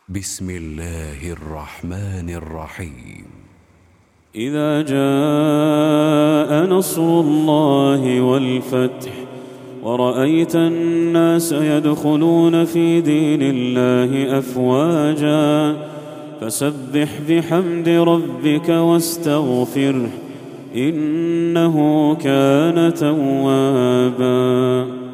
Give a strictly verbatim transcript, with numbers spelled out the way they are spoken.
بسم الله الرحمن الرحيم. إذا جاء نصر الله والفتح ورأيت الناس يدخلون في دين الله أفواجا فسبح بحمد ربك واستغفره إنه كان توابا.